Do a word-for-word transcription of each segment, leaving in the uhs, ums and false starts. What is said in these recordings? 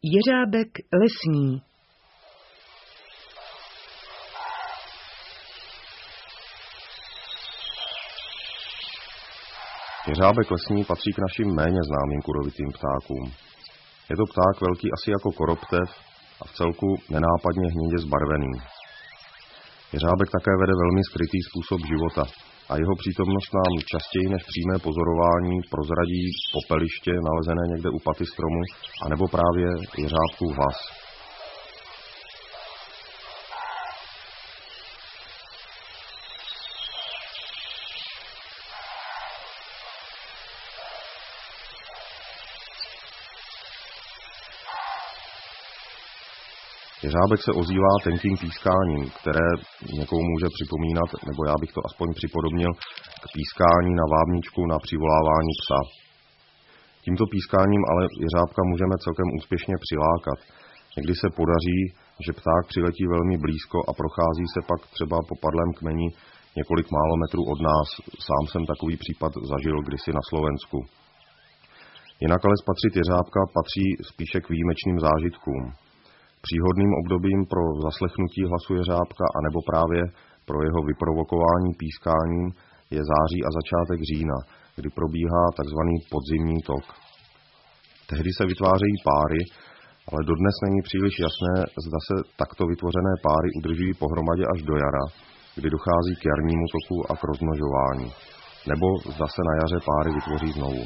Jeřábek lesní. Jeřábek lesní patří k našim méně známým kurovitým ptákům. Je to pták velký asi jako koroptev a v celku nenápadně hnědě zbarvený. Jeřábek také vede velmi skrytý způsob života a jeho přítomnost nám častěji než přímé pozorování prozradí popeliště nalezené někde u paty stromu anebo právě jeřábkův hlas. Jeřábek se ozývá tenkým pískáním, které někomu může připomínat, nebo já bych to aspoň připodobnil, k pískání na vábničku na přivolávání psa. Tímto pískáním ale jeřábka můžeme celkem úspěšně přilákat. Někdy se podaří, že pták přiletí velmi blízko a prochází se pak třeba po padlém kmeni několik málo metrů od nás. Sám jsem takový případ zažil kdysi na Slovensku. Jinak ale spatřit jeřábka patří spíše k výjimečným zážitkům. Příhodným obdobím pro zaslechnutí hlasu jeřábka anebo právě pro jeho vyprovokování pískáním je září a začátek října, kdy probíhá tzv. Podzimní tok. Tehdy se vytvářejí páry, ale dodnes není příliš jasné, zda se takto vytvořené páry udržují pohromadě až do jara, kdy dochází k jarnímu toku a k rozmnožování, nebo zda se na jaře páry vytvoří znovu.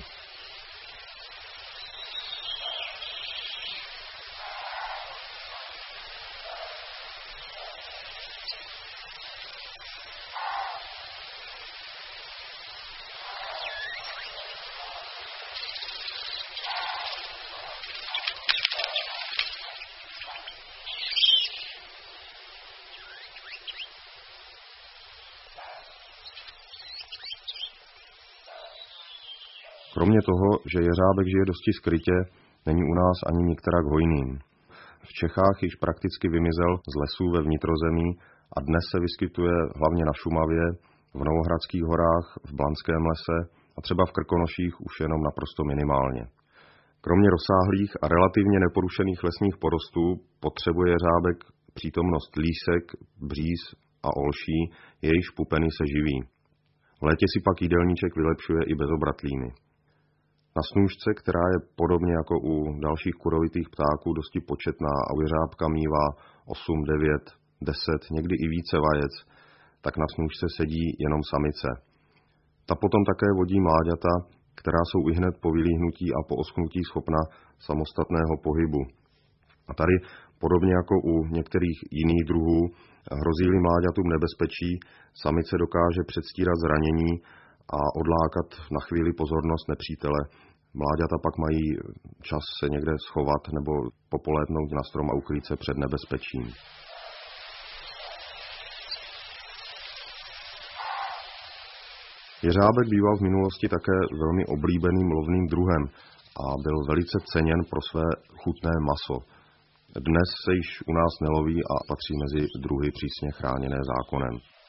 Kromě toho, že jeřábek žije dosti skrytě, není u nás ani nikterak hojným. V Čechách již prakticky vymizel z lesů ve vnitrozemí a dnes se vyskytuje hlavně na Šumavě, v Novohradských horách, v Blanském lese a třeba v Krkonoších už jenom naprosto minimálně. Kromě rozsáhlých a relativně neporušených lesních porostů potřebuje jeřábek přítomnost lísek, bříz a olší, jejichž pupeny se živí. V létě si pak jídelníček vylepšuje i bez obratlíny. Na snůšce, která je podobně jako u dalších kurovitých ptáků dosti početná a u jeřábka mívá osm, devět, deset, někdy i více vajec, tak na snůšce sedí jenom samice. Ta potom také vodí mláďata, která jsou ihned po vylíhnutí a po oschnutí schopna samostatného pohybu. A tady, podobně jako u některých jiných druhů, hrozí-li mláďatům nebezpečí, samice dokáže předstírat zranění a odlákat na chvíli pozornost nepřítele. Mláďata pak mají čas se někde schovat nebo popolétnout na strom a ukrýt se před nebezpečím. Jeřábek býval v minulosti také velmi oblíbeným lovným druhem a byl velice ceněn pro své chutné maso. Dnes se již u nás neloví a patří mezi druhy přísně chráněné zákonem.